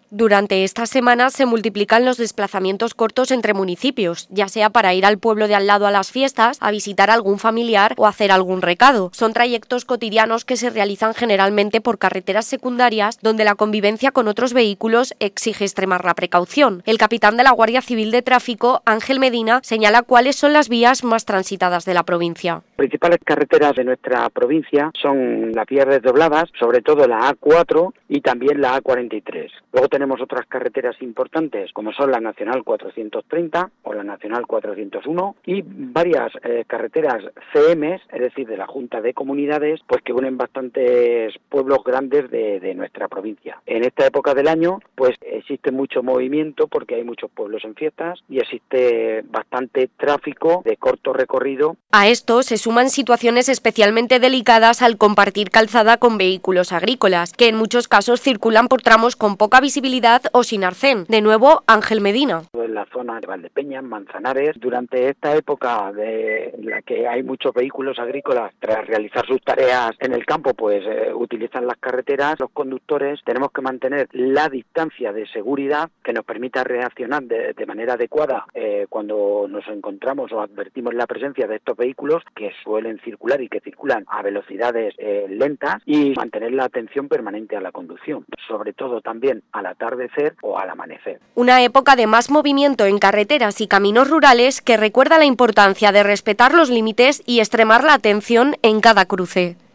Durante esta semana se multiplican los desplazamientos cortos entre municipios, ya sea para ir al pueblo de al lado a las fiestas, a visitar a algún familiar o hacer algún recado. Son trayectos cotidianos que se realizan generalmente por carreteras secundarias, donde la convivencia con otros vehículos exige extremar la precaución. El capitán de la Guardia Civil de Tráfico, Ángel Medina, señala cuáles son las vías más transitadas de la provincia. Las principales carreteras de nuestra provincia son las vías desdobladas, sobre todo la A4 y también la A43. Luego tenemos otras carreteras importantes, como son la Nacional 430 o la Nacional 401 y varias carreteras CMs, es decir, de la Junta de Comunidades, pues que unen bastantes pueblos grandes de nuestra provincia. En esta época del año, pues existe mucho movimiento porque hay muchos pueblos en fiestas y existe bastante tráfico de corto recorrido. A esto se suman situaciones especialmente delicadas al compartir calzada con vehículos agrícolas, que en muchos casos circulan por tramos con poca visibilidad o sin arcén. De nuevo, Ángel Medina. En la zona de Valdepeñas, Manzanares, durante esta época de la que hay muchos vehículos agrícolas, tras realizar sus tareas en el campo, pues utilizan las carreteras. Los conductores tenemos que mantener la distancia de seguridad que nos permita reaccionar de manera adecuada cuando nos encontramos o advertimos la presencia de estos vehículos que suelen circular y que circulan a velocidades lentas, y mantener la atención permanente a la conducción, sobre todo también al atardecer o al amanecer. Una época de más movimiento en carreteras y caminos rurales que recuerda la importancia de respetar los límites y extremar la atención en cada cruce.